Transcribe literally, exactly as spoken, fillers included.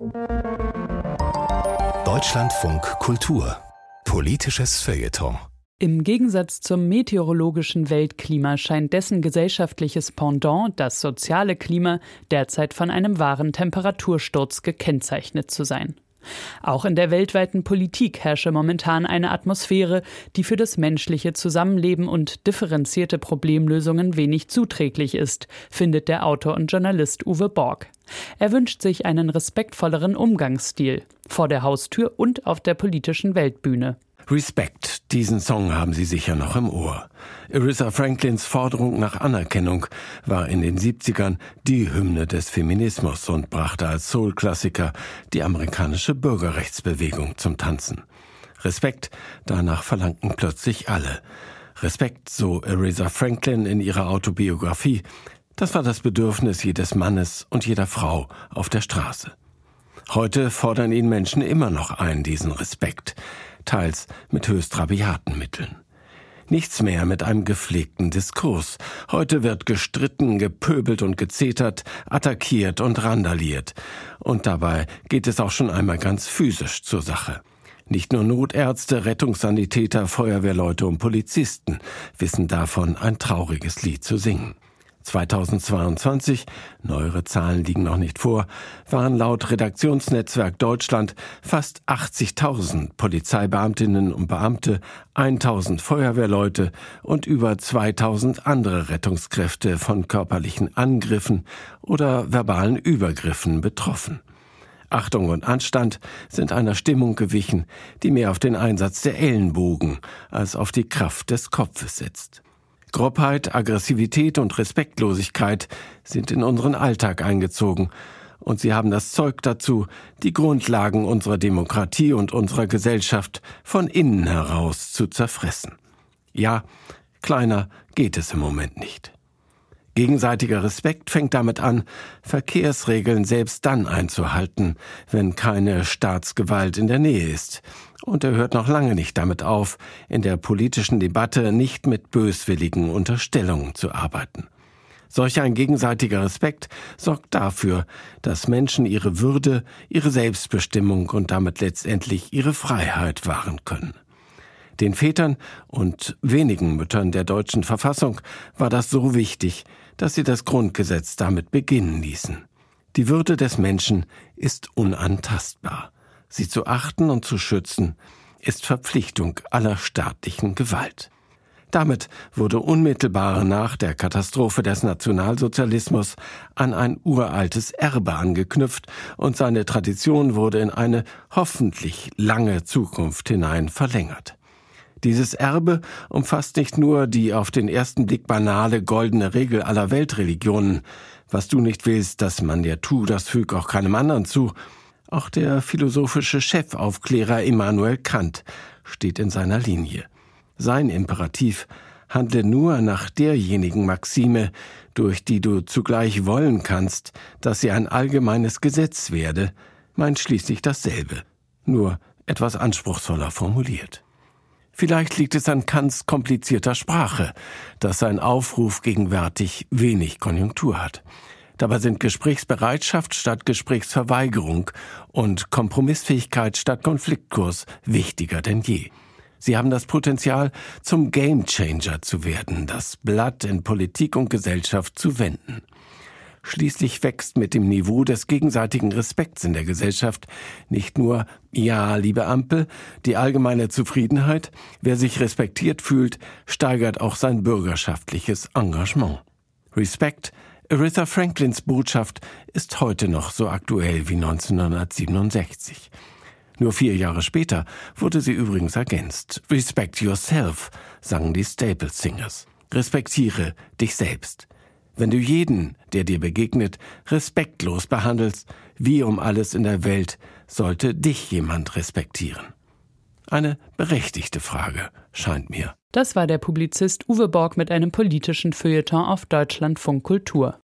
Deutschlandfunk Kultur. Politisches Feuilleton. Im Gegensatz zum meteorologischen Weltklima scheint dessen gesellschaftliches Pendant, das soziale Klima, derzeit von einem wahren Temperatursturz gekennzeichnet zu sein. Auch in der weltweiten Politik herrsche momentan eine Atmosphäre, die für das menschliche Zusammenleben und differenzierte Problemlösungen wenig zuträglich ist, findet der Autor und Journalist Uwe Borg. Er wünscht sich einen respektvolleren Umgangsstil, vor der Haustür und auf der politischen Weltbühne. Respekt, diesen Song haben Sie sicher noch im Ohr. Aretha Franklins Forderung nach Anerkennung war in den siebzigern die Hymne des Feminismus und brachte als Soul-Klassiker die amerikanische Bürgerrechtsbewegung zum Tanzen. Respekt, danach verlangten plötzlich alle. Respekt, so Aretha Franklin in ihrer Autobiografie, das war das Bedürfnis jedes Mannes und jeder Frau auf der Straße. Heute fordern ihn Menschen immer noch ein, diesen Respekt, teils mit höchst rabiaten Mitteln. Nichts mehr mit einem gepflegten Diskurs. Heute wird gestritten, gepöbelt und gezetert, attackiert und randaliert. Und dabei geht es auch schon einmal ganz physisch zur Sache. Nicht nur Notärzte, Rettungssanitäter, Feuerwehrleute und Polizisten wissen davon ein trauriges Lied zu singen. zweitausendzweiundzwanzig, neuere Zahlen liegen noch nicht vor, waren laut Redaktionsnetzwerk Deutschland fast achtzigtausend Polizeibeamtinnen und Beamte, tausend Feuerwehrleute und über zweitausend andere Rettungskräfte von körperlichen Angriffen oder verbalen Übergriffen betroffen. Achtung und Anstand sind einer Stimmung gewichen, die mehr auf den Einsatz der Ellenbogen als auf die Kraft des Kopfes setzt. Grobheit, Aggressivität und Respektlosigkeit sind in unseren Alltag eingezogen und sie haben das Zeug dazu, die Grundlagen unserer Demokratie und unserer Gesellschaft von innen heraus zu zerfressen. Ja, kleiner geht es im Moment nicht. Gegenseitiger Respekt fängt damit an, Verkehrsregeln selbst dann einzuhalten, wenn keine Staatsgewalt in der Nähe ist. Und er hört noch lange nicht damit auf, in der politischen Debatte nicht mit böswilligen Unterstellungen zu arbeiten. Solch ein gegenseitiger Respekt sorgt dafür, dass Menschen ihre Würde, ihre Selbstbestimmung und damit letztendlich ihre Freiheit wahren können. Den Vätern und wenigen Müttern der deutschen Verfassung war das so wichtig, dass sie das Grundgesetz damit beginnen ließen. Die Würde des Menschen ist unantastbar. Sie zu achten und zu schützen, ist Verpflichtung aller staatlichen Gewalt. Damit wurde unmittelbar nach der Katastrophe des Nationalsozialismus an ein uraltes Erbe angeknüpft und seine Tradition wurde in eine hoffentlich lange Zukunft hinein verlängert. Dieses Erbe umfasst nicht nur die auf den ersten Blick banale goldene Regel aller Weltreligionen, was du nicht willst, dass man dir tu, das füg auch keinem anderen zu. Auch der philosophische Chefaufklärer Immanuel Kant steht in seiner Linie. Sein Imperativ: handle nur nach derjenigen Maxime, durch die du zugleich wollen kannst, dass sie ein allgemeines Gesetz werde, meint schließlich dasselbe, nur etwas anspruchsvoller formuliert. Vielleicht liegt es an Kants komplizierter Sprache, dass sein Aufruf gegenwärtig wenig Konjunktur hat. Dabei sind Gesprächsbereitschaft statt Gesprächsverweigerung und Kompromissfähigkeit statt Konfliktkurs wichtiger denn je. Sie haben das Potenzial, zum Gamechanger zu werden, das Blatt in Politik und Gesellschaft zu wenden. Schließlich wächst mit dem Niveau des gegenseitigen Respekts in der Gesellschaft nicht nur, ja, liebe Ampel, die allgemeine Zufriedenheit. Wer sich respektiert fühlt, steigert auch sein bürgerschaftliches Engagement. Respekt, Aretha Franklins Botschaft, ist heute noch so aktuell wie neunzehnhundertsiebenundsechzig. Nur vier Jahre später wurde sie übrigens ergänzt. Respect yourself, sangen die Staple Singers. Respektiere dich selbst. Wenn du jeden, der dir begegnet, respektlos behandelst, wie um alles in der Welt, sollte dich jemand respektieren? Eine berechtigte Frage, scheint mir. Das war der Publizist Uwe Borg mit einem politischen Feuilleton auf Deutschlandfunk Kultur.